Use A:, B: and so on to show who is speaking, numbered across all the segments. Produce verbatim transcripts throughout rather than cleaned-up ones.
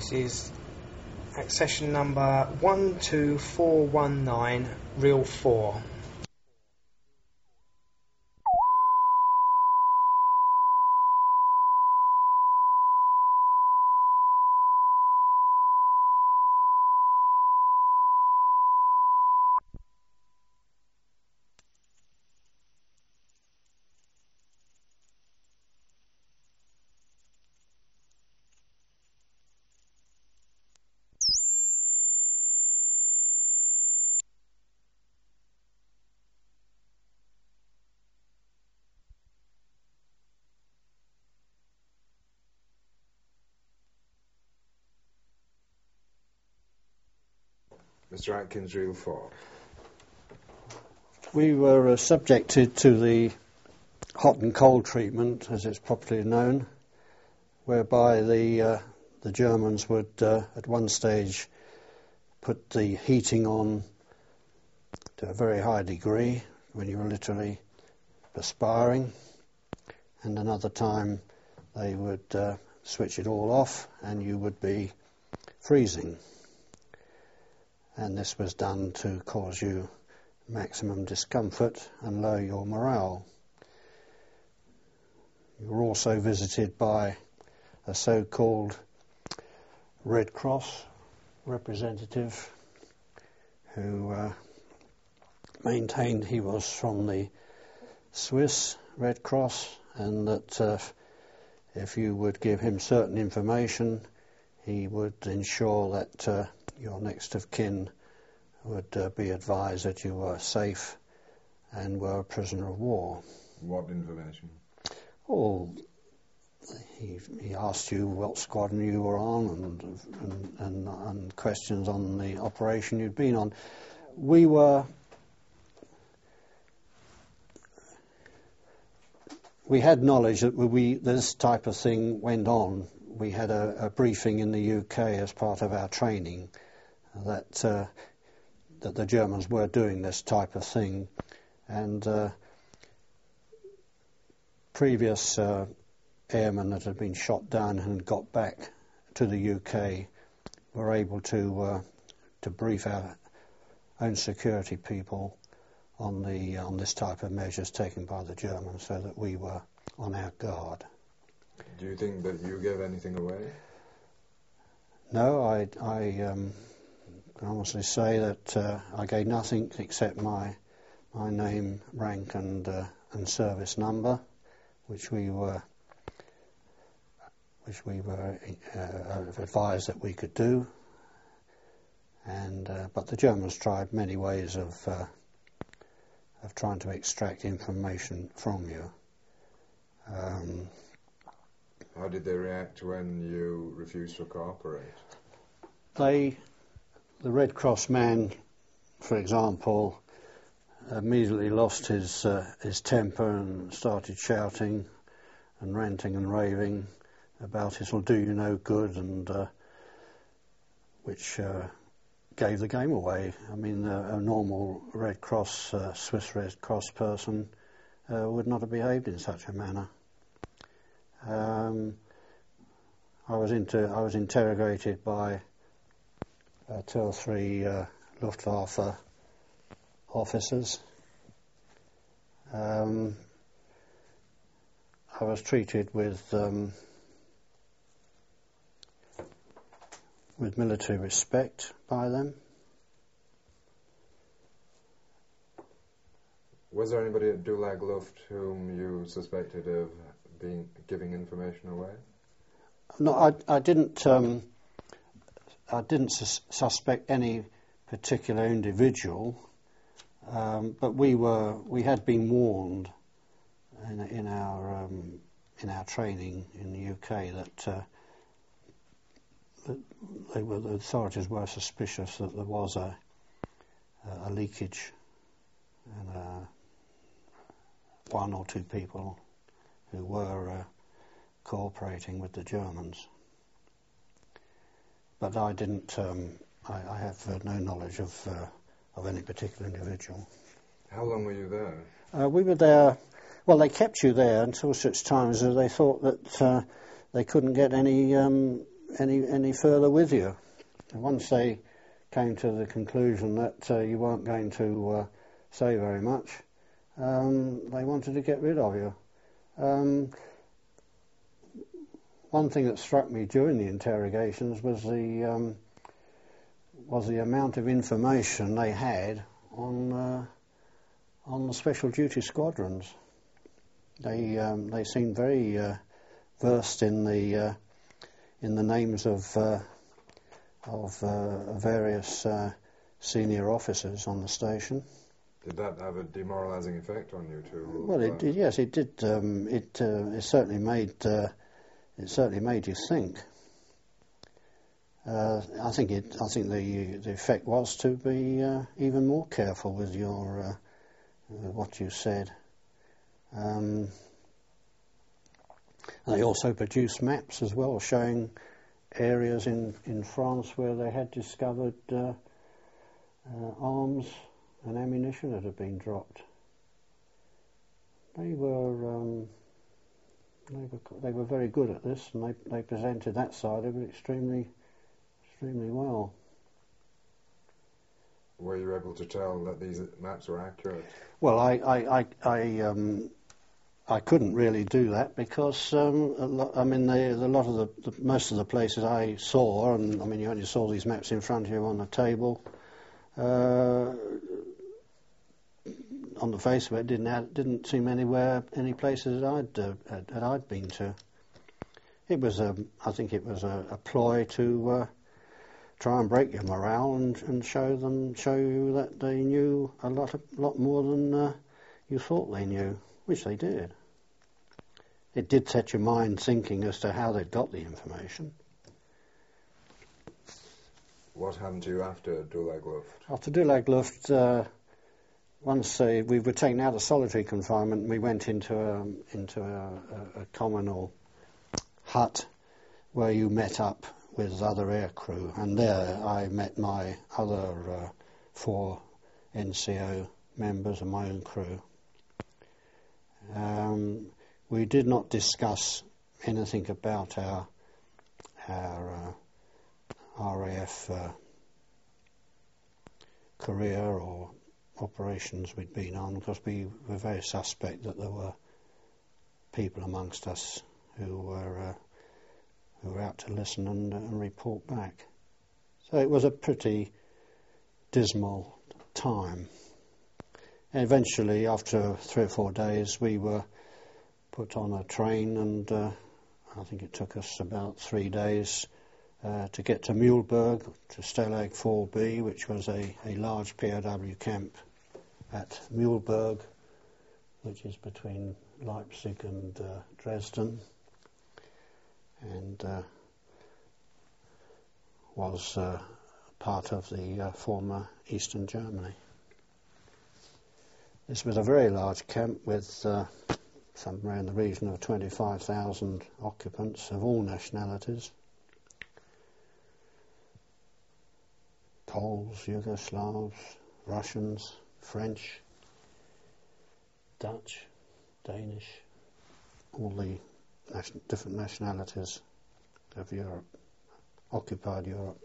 A: This is accession number one two four one nine, reel four.
B: Mister Atkins, reel four.
C: We were uh, subjected to the hot and cold treatment, as it's popularly known, whereby the uh, the Germans would, uh, at one stage, put the heating on to a very high degree when you were literally perspiring, and another time they would uh, switch it all off and you would be freezing. And this was done to cause you maximum discomfort and lower your morale. You were also visited by a so-called Red Cross representative who uh, maintained he was from the Swiss Red Cross, and that uh, if you would give him certain information, he would ensure that uh, your next of kin would uh, be advised that you were safe and were a prisoner of war.
B: What information?
C: Oh, he, he asked you what squadron you were on and, and, and, and questions on the operation you'd been on. We were... We had knowledge that we this type of thing went on. We had a, a briefing in the U K as part of our training that uh, that the Germans were doing this type of thing, and uh, previous uh, airmen that had been shot down and got back to the U K were able to uh, to brief our own security people on the on this type of measures taken by the Germans, so that we were on our guard.
B: Do you think that you gave anything away?
C: No, I I um, can honestly say that uh, I gave nothing except my my name, rank, and uh, and service number, which we were which we were uh, advised that we could do. And uh, but the Germans tried many ways of uh, of trying to extract information from you. Um,
B: How did they react when you refused to cooperate?
C: They, the Red Cross man, for example, immediately lost his uh, his temper and started shouting and ranting and raving about this will do you no good, and uh, which uh, gave the game away. I mean, uh, a normal Red Cross, uh, Swiss Red Cross person uh, would not have behaved in such a manner. Um, I was inter- I was interrogated by uh, two or three uh, Luftwaffe officers. Um, I was treated with um, with military respect by them.
B: Was there anybody at Dulag Luft whom you suspected of being giving information away?
C: No, I, I didn't. Um, I didn't sus- suspect any particular individual, um, but we were. We had been warned in, in our um, in our training in the U K that, uh, that they were, the authorities were suspicious that there was a a leakage, and uh, one or two people who were uh, cooperating with the Germans. But I didn't. Um, I, I have uh, no knowledge of uh, of any particular individual.
B: How long were you there?
C: Uh, we were there. Well, they kept you there until such times as they thought that uh, they couldn't get any um, any any further with you. And once they came to the conclusion that uh, you weren't going to uh, say very much, um, they wanted to get rid of you. Um, one thing that struck me during the interrogations was the um, was the amount of information they had on uh, on the special duty squadrons. They um, they seemed very uh, versed in the uh, in the names of uh, of uh, various uh, senior officers on the station.
B: Did that have a demoralising effect on you too?
C: Well, it did, yes, it did. Um, it uh, it certainly made uh, it certainly made you think. Uh, I think it. I think the the effect was to be uh, even more careful with your uh, uh, what you said. Um, they also produced maps as well, showing areas in, in France where they had discovered uh, uh, arms and ammunition that had been dropped. They were um, they were they were very good at this, and they they presented that side of it extremely extremely well.
B: Were you able to tell that these maps were accurate?
C: Well, I I I, I um. I couldn't really do that because um, a lot, I mean the, the lot of the, the most of the places I saw, and I mean you only saw these maps in front of you on the table. Uh, on the face of it, didn't have, didn't seem anywhere any places that I'd uh, had, that I'd been to. It was a I think it was a, a ploy to uh, try and break your morale and, and show them show you that they knew a lot of, lot more than uh, you thought they knew. Which they did. It did set your mind thinking as to how they'd got the information.
B: What happened to you after Dulag Luft?
C: After Dulag Luft, uh, once uh, we were taken out of solitary confinement, we went into a, into a, a, a communal hut where you met up with other air crew, and there I met my other uh, four N C O members of my own crew. Um, we did not discuss anything about our our uh, R A F uh, career or operations we'd been on, because we were very suspect that there were people amongst us who were uh, who were out to listen and, uh, and report back. So it was a pretty dismal time. And eventually, after three or four days, we were put on a train, and uh, I think it took us about three days uh, to get to Mühlberg, to Stalag four B, which was a, a large P O W camp at Mühlberg, which is between Leipzig and uh, Dresden, and uh, was uh, part of the uh, former Eastern Germany. This was a very large camp with uh, somewhere in the region of twenty-five thousand occupants of all nationalities. Poles, Yugoslavs, Russians, French, Dutch, Danish, all the nation- different nationalities of Europe, occupied Europe.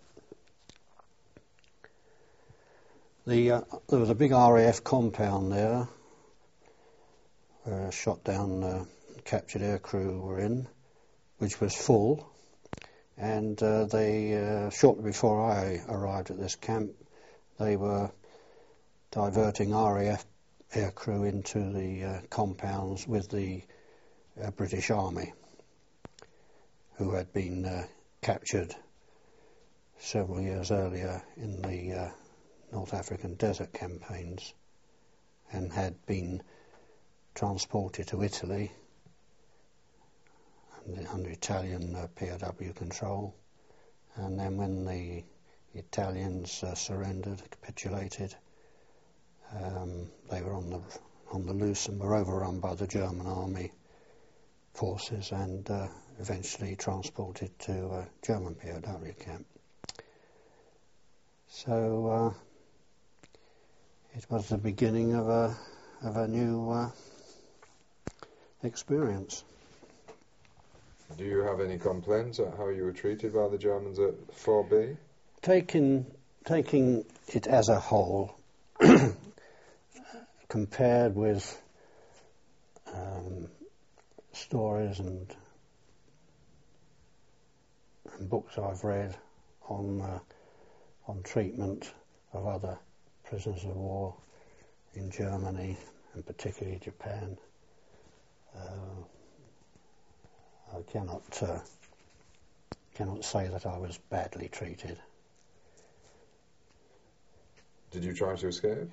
C: The, uh, there was a big R A F compound there where a shot down uh, captured air crew were in, which was full, and uh, they uh, shortly before I arrived at this camp, they were diverting R A F air crew into the uh, compounds with the uh, British Army, who had been uh, captured several years earlier in the uh, North African desert campaigns, and had been transported to Italy under, under Italian uh, P O W control, and then when the Italians uh, surrendered, capitulated, um, they were on the on the loose and were overrun by the German army forces, and uh, eventually transported to a German P O W camp. So uh, it was the beginning of a of a new uh, experience.
B: Do you have any complaints at how you were treated by the Germans at four B?
C: Taking, taking it as a whole, compared with um, stories and, and books I've read on uh, on treatment of other prisoners of war in Germany and particularly Japan, uh, I cannot uh, cannot say that I was badly treated.
B: Did you try to escape?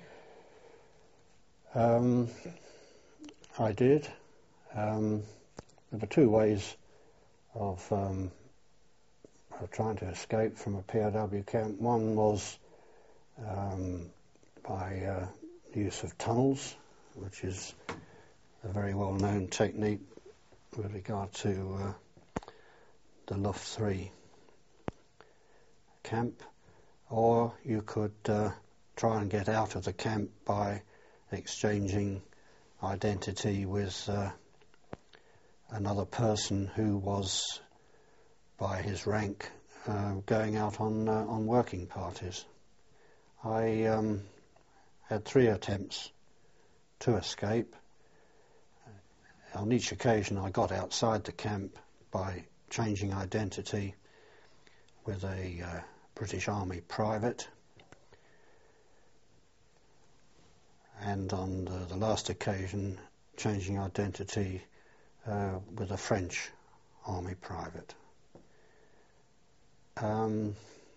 C: Um, I did. Um, there were two ways of, um, of trying to escape from a P O W camp. One was um, by uh, the use of tunnels, which is a very well-known technique with regard to uh, the Luft three camp, or you could uh, try and get out of the camp by exchanging identity with uh, another person who was, by his rank, uh, going out on uh, on working parties. I um, had three attempts to escape. On each occasion I got outside the camp by changing identity with a uh, British Army private, and on the, the last occasion changing identity uh, with a French Army private. Um,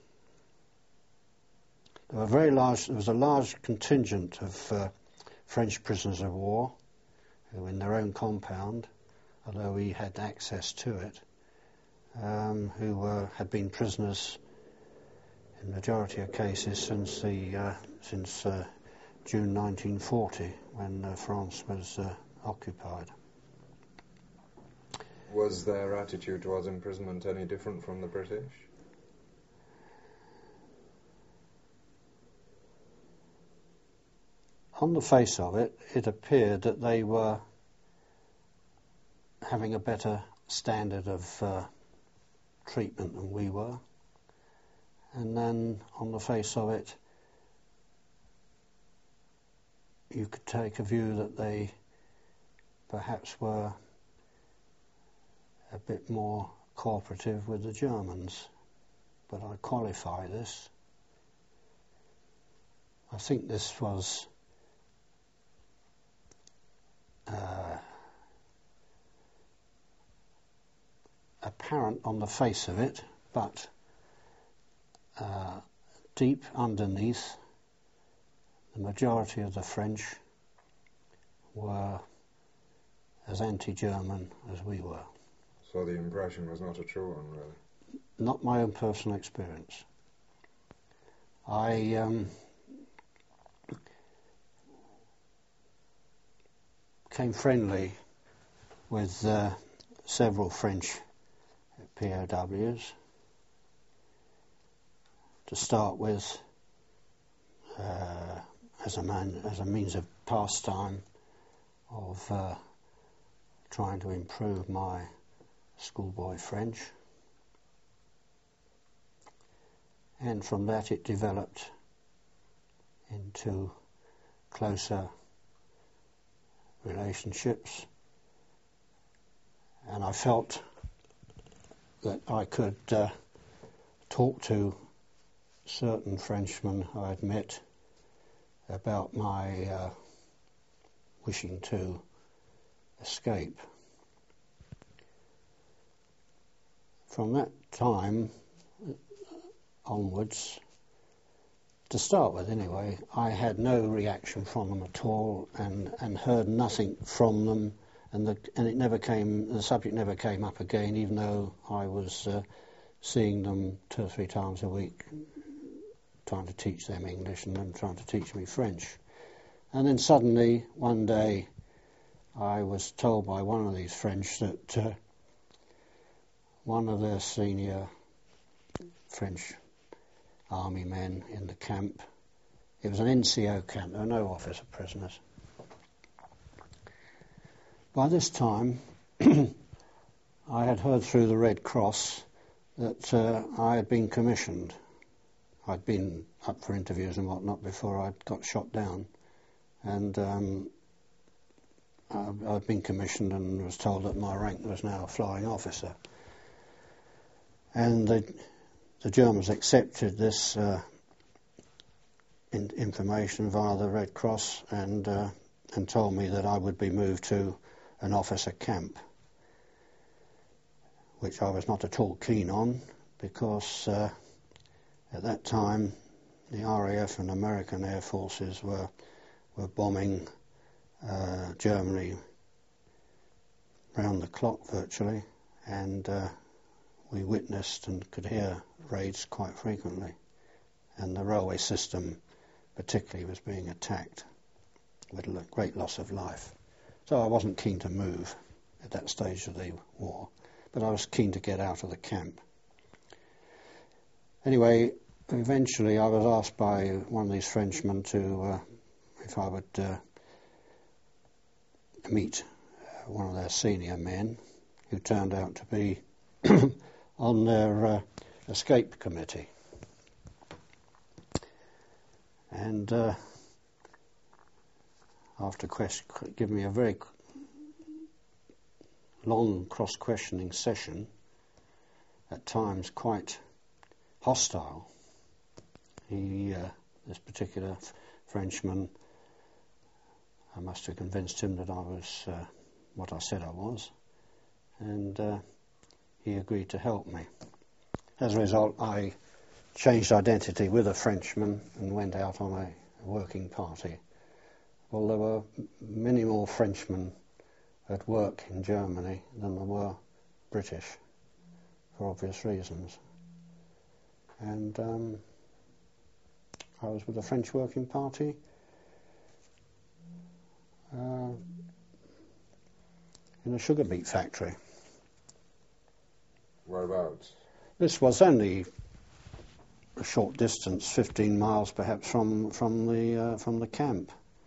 C: there were very large. There was a large contingent of uh, French prisoners of war who, in their own compound, although we had access to it, um, who were, had been prisoners in the majority of cases since the uh, since uh, June nineteen forty, when uh, France was uh, occupied.
B: Was their attitude towards imprisonment any different from the British?
C: On the face of it, it appeared that they were having a better standard of uh, treatment than we were. And then, on the face of it, you could take a view that they perhaps were a bit more cooperative with the Germans. But I qualify this. I think this was uh, apparent on the face of it, but uh, deep underneath, the majority of the French were as anti-German as we were.
B: So the impression was not a true one, really?
C: Not my own personal experience. I um, became friendly with uh, several French P O Ws. To start with, uh, as a man, as a means of pastime, of uh, trying to improve my schoolboy French, and from that it developed into closer relationships, and I felt that I could uh, talk to certain Frenchmen I had met about my uh, wishing to escape. From that time onwards, to start with anyway, I had no reaction from them at all, and, and heard nothing from them, and the and it never came. The subject never came up again, even though I was uh, seeing them two or three times a week, trying to teach them English and them trying to teach me French. And then suddenly, one day, I was told by one of these French that uh, one of their senior French army men in the camp, it was an N C O camp, there were no officer prisoners. By this time, I had heard through the Red Cross that uh, I had been commissioned. I'd been up for interviews and whatnot before I got shot down, and um, I, I'd been commissioned and was told that my rank was now a flying officer. And the, the Germans accepted this uh, in, information via the Red Cross and uh, and told me that I would be moved to an officer camp, which I was not at all keen on, because uh, at that time the R A F and American Air Forces were were bombing uh, Germany round the clock virtually, and uh, we witnessed and could hear raids quite frequently, and the railway system particularly was being attacked with a great loss of life. So I wasn't keen to move at that stage of the war, but I was keen to get out of the camp. Anyway, eventually I was asked by one of these Frenchmen to, uh, if I would uh, meet one of their senior men, who turned out to be on their uh, escape committee. And uh, after quest- giving me a very long cross-questioning session, at times quite hostile, he, uh, this particular f- Frenchman, I must have convinced him that I was uh, what I said I was, and uh, he agreed to help me. As a result, I changed identity with a Frenchman and went out on a working party. Well, there were many more Frenchmen at work in Germany than there were British, for obvious reasons. And um, I was with the French Working Party uh, in a sugar beet factory.
B: Whereabouts?
C: This was only a short distance, fifteen miles perhaps, from from the uh, from the camp.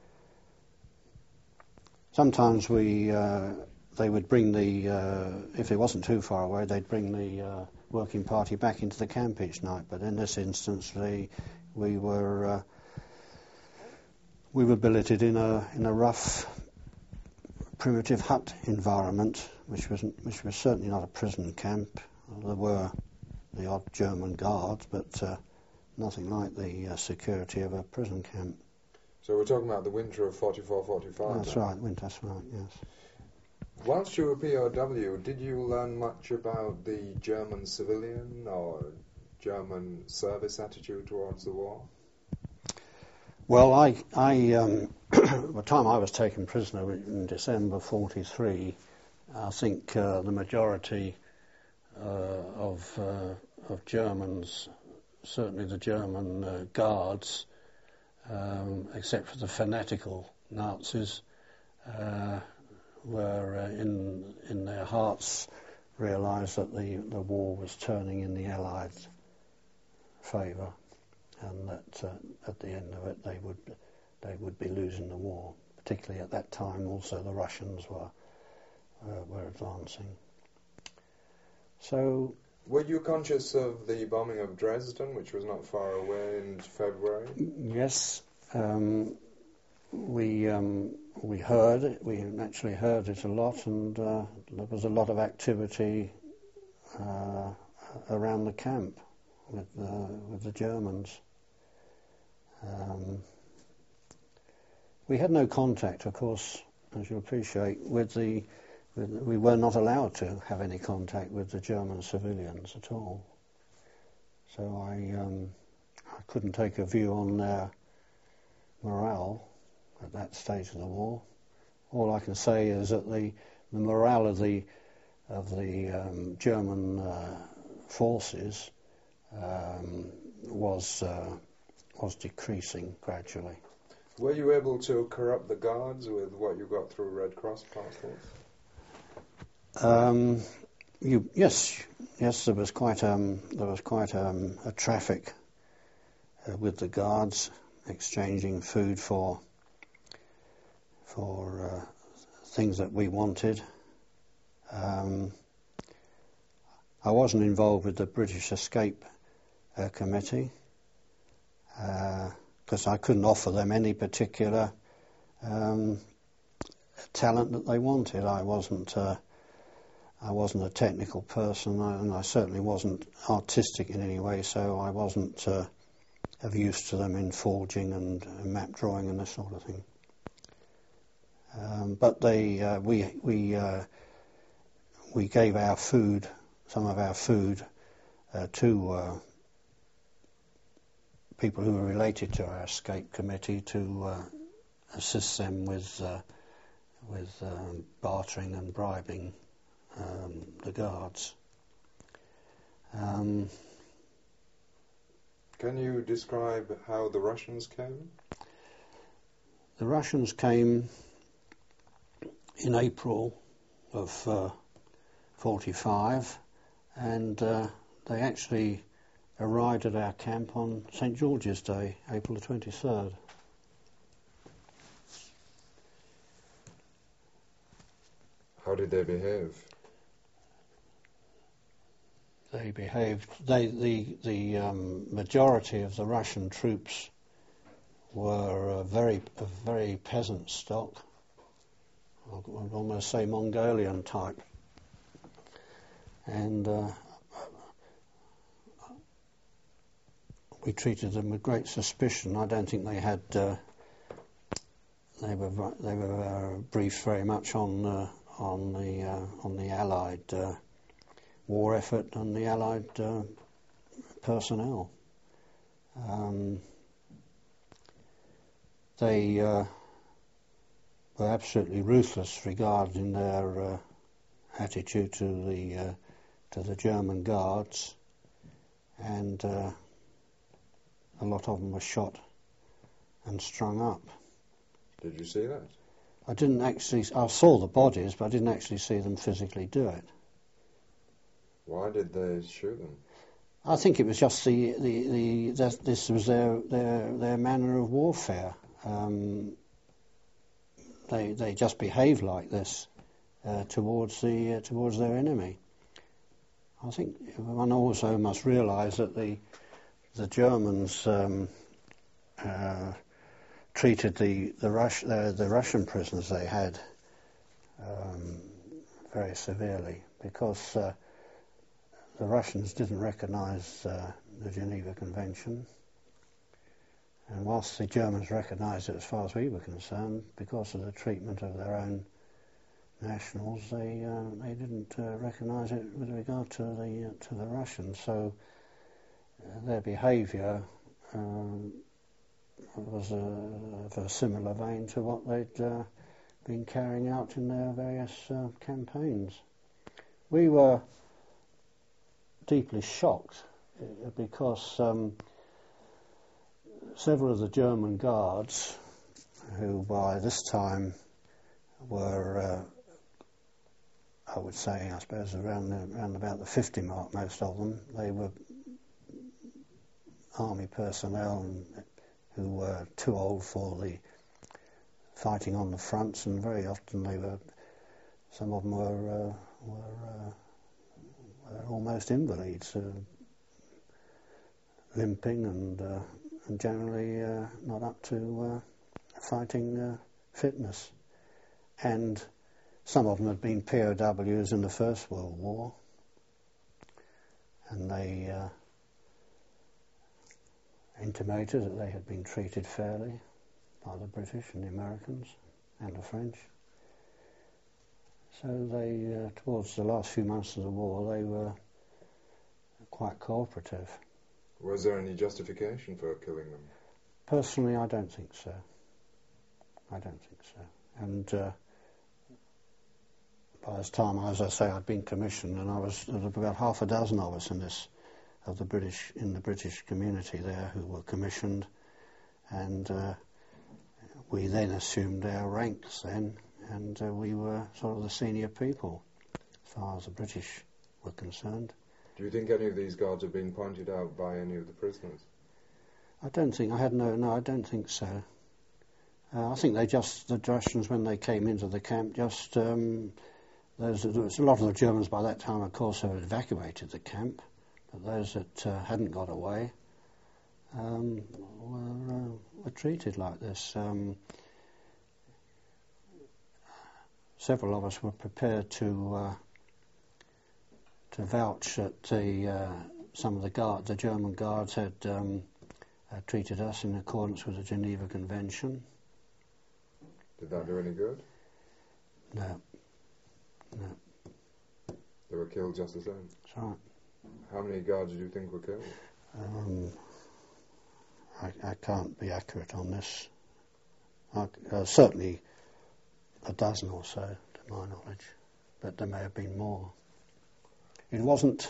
C: Sometimes we uh, they would bring the uh, if it wasn't too far away, they'd bring the uh, working party back into the camp each night. But in this instance, they, we were uh, we were billeted in a in a rough, primitive hut environment, which was which was certainly not a prison camp. There were the odd German guards, but uh, nothing like the uh, security of a prison camp.
B: So we're talking about the winter of forty-four forty-five.
C: That's
B: then.
C: right, winter, that's right, yes.
B: Whilst you were P O W, did you learn much about the German civilian or German service attitude towards the war?
C: Well, I, I um, the time I was taken prisoner in December forty-three, I think uh, the majority uh, of uh, of Germans, certainly the German uh, guards, um, except for the fanatical Nazis, uh, were uh, in in their hearts realised that the the war was turning in the Allied favour, and that uh, at the end of it they would they would be losing the war. Particularly at that time, also the Russians were uh, were advancing. So,
B: were you conscious of the bombing of Dresden, which was not far away in February?
C: Yes, um, we um, we heard it. We actually heard it a lot, and uh, there was a lot of activity uh, around the camp with uh, with the Germans. Um, we had no contact, of course, as you appreciate, with the. With, we were not allowed to have any contact with the German civilians at all. So I um, I couldn't take a view on their morale at that stage of the war. All I can say is that the the morale of the of the um, German uh, forces um, was uh, was decreasing gradually.
B: Were you able to corrupt the guards with what you got through Red Cross passports?
C: Um, you, yes, yes. There was quite um, there was quite um, a traffic uh, with the guards, exchanging food for for uh, things that we wanted. Um, I wasn't involved with the British Escape uh, Committee because uh, I couldn't offer them any particular um, talent that they wanted. I wasn't uh, I wasn't a technical person, and I certainly wasn't artistic in any way, so I wasn't uh, of use to them in forging and uh, map drawing and this sort of thing. Um, but they, uh, we, we, uh, we gave our food, some of our food, uh, to uh, people who were related to our escape committee to uh, assist them with uh, with um, bartering and bribing um, the guards. Um,
B: Can you describe how the Russians came?
C: The Russians came in April of uh, forty-five, and uh, they actually arrived at our camp on Saint George's Day, April the twenty-third.
B: How did they behave?
C: They behaved. They the the um, majority of the Russian troops were uh, very a very peasant stock. I would almost say Mongolian type, and uh, we treated them with great suspicion. I don't think they had. Uh, they were they were uh, briefed very much on uh, on the uh, on the Allied uh, war effort and the Allied uh, personnel. Um, they uh, were absolutely ruthless regarding their uh, attitude to the uh, to the German guards, and uh, a lot of them were shot and strung up.
B: Did you see that?
C: I didn't actually. I saw the bodies, but I didn't actually see them physically do it.
B: Why did they shoot them?
C: I think it was just the the, the that this was their their their manner of warfare. Um, they they just behaved like this uh, towards the uh, towards their enemy. I think one also must realise that the the Germans um, uh, treated the the, Rus- uh, the Russian prisoners they had um, very severely, because uh, the Russians didn't recognise uh, the Geneva Convention, and whilst the Germans recognised it as far as we were concerned, because of the treatment of their own nationals, they uh, they didn't uh, recognise it with regard to the uh, to the Russians. So uh, their behaviour um, was uh, of a similar vein to what they'd uh, been carrying out in their various uh, campaigns. We were deeply shocked uh, because um, several of the German guards, who by this time were, uh, I would say, I suppose, around, the, around about the fifty mark, most of them, they were army personnel and, who were too old for the fighting on the fronts, and very often they were, some of them were, uh, were, uh, were almost invalids, uh, limping and, uh, and generally uh, not up to uh, fighting uh, fitness. And some of them had been P O Ws in the First World War, and they uh, intimated that they had been treated fairly by the British and the Americans and the French. So they, uh, towards the last few months of the war, they were quite cooperative.
B: Was there any justification for killing them?
C: Personally, I don't think so. I don't think so. And uh, by this time, as I say, I'd been commissioned, and I was there were about half a dozen of us in this, of the British in the British community there, who were commissioned, and uh, we then assumed our ranks then, and uh, we were sort of the senior people as far as the British were concerned.
B: Do you think any of these guards have been pointed out by any of the prisoners?
C: I don't think I had no no I don't think so. Uh, I think they just the Russians, when they came into the camp, just um, Those, there was a lot of the Germans by that time, of course, had evacuated the camp, but those that uh, hadn't got away um, were, uh, were treated like this. Um, several of us were prepared to uh, to vouch that the uh, some of the guard, the German guards, had um, uh, treated us in accordance with the Geneva Convention.
B: Did that do any good?
C: No. No.
B: They were killed just the same?
C: That's right.
B: How many guards do you think were killed?
C: Um, I, I can't be accurate on this. I, uh, certainly a dozen or so, to my knowledge, but there may have been more. It wasn't...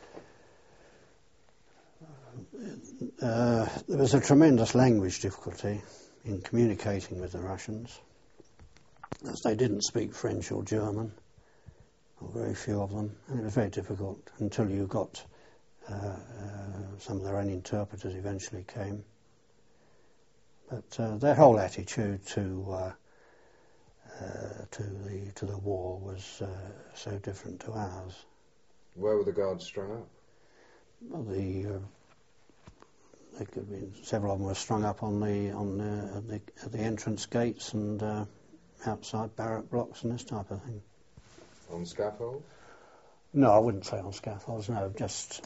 C: Uh, there was a tremendous language difficulty in communicating with the Russians, as they didn't speak French or German, or very few of them, and it was very difficult until you got uh, uh, some of their own interpreters eventually came. But uh, their whole attitude to uh, uh, to the to the war was uh, so different to ours.
B: Where were the guards strung up?
C: Well, the uh, they could be, several of them were strung up on the on the, at the, at the entrance gates and uh, outside barrack blocks and this type of thing.
B: On scaffolds?
C: No, I wouldn't say on scaffolds. No, just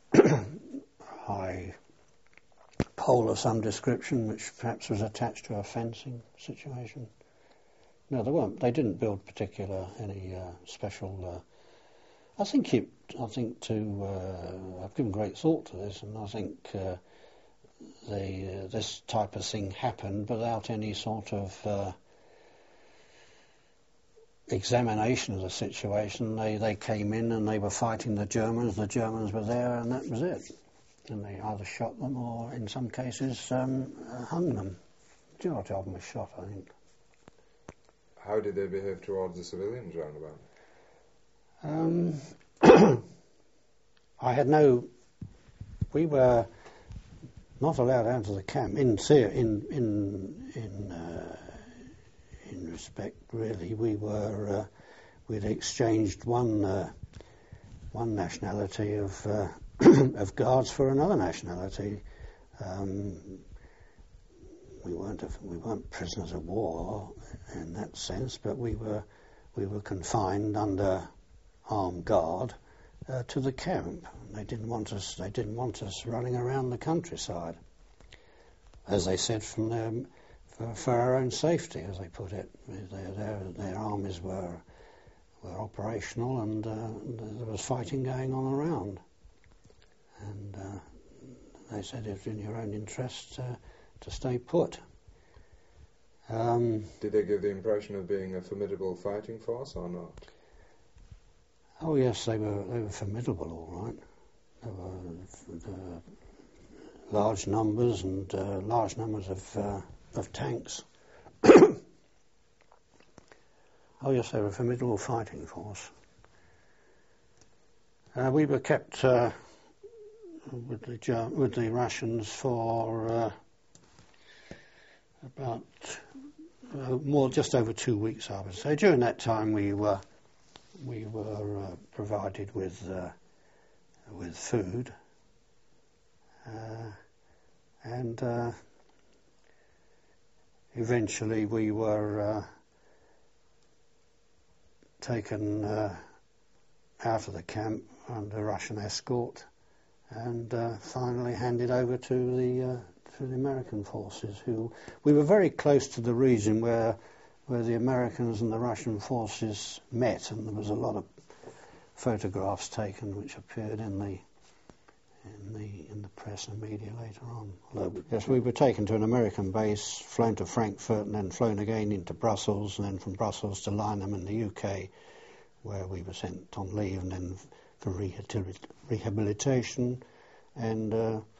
C: high pole of some description, which perhaps was attached to a fencing situation. No, they weren't. They didn't build particular any uh, special. Uh, I think it. I think to. Uh, I've given great thought to this, and I think uh, the uh, this type of thing happened without any sort of uh, examination of the situation. They they came in and they were fighting the Germans. The Germans were there, and that was it. And they either shot them or, in some cases, um, uh, hung them. The majority of them were shot, I think.
B: How did they behave towards the civilians round about?
C: Um, I had no. We were not allowed out of the camp in in in in uh, in respect. Really, we were. Uh, we'd exchanged one uh, one nationality of uh, of guards for another nationality. Um, we weren't a, we weren't prisoners of war in that sense, but we were we were confined under armed guard uh, to the camp. They didn't want us. They didn't want us running around the countryside, as they said, from their for, for our own safety, as they put it. Their their, their armies were were operational, and uh, there was fighting going on around. And uh, they said it's in your own interest uh, to stay put. Um,
B: Did they give the impression of being a formidable fighting force or not?
C: Oh yes, they were. They were formidable, all right. There were uh, large numbers and uh, large numbers of uh, of tanks. Oh yes, they were a formidable fighting force. Uh, we were kept uh, with the Ger- with the Russians for uh, about uh, more, just over two weeks, I would say. During that time, we were we were uh, provided with uh, with food, uh, and uh, eventually we were uh, taken uh, out of the camp under Russian escort, and uh, finally handed over to the uh, to the American forces. Who we were very close to the region where where the Americans and the Russian forces met, and there was a lot of photographs taken which appeared in the in the in the press and media later on. Although, yes, we were taken to an American base, flown to Frankfurt, and then flown again into Brussels, and then from Brussels to Lynham in the U K, where we were sent on leave, and then for rehabilitation, and uh,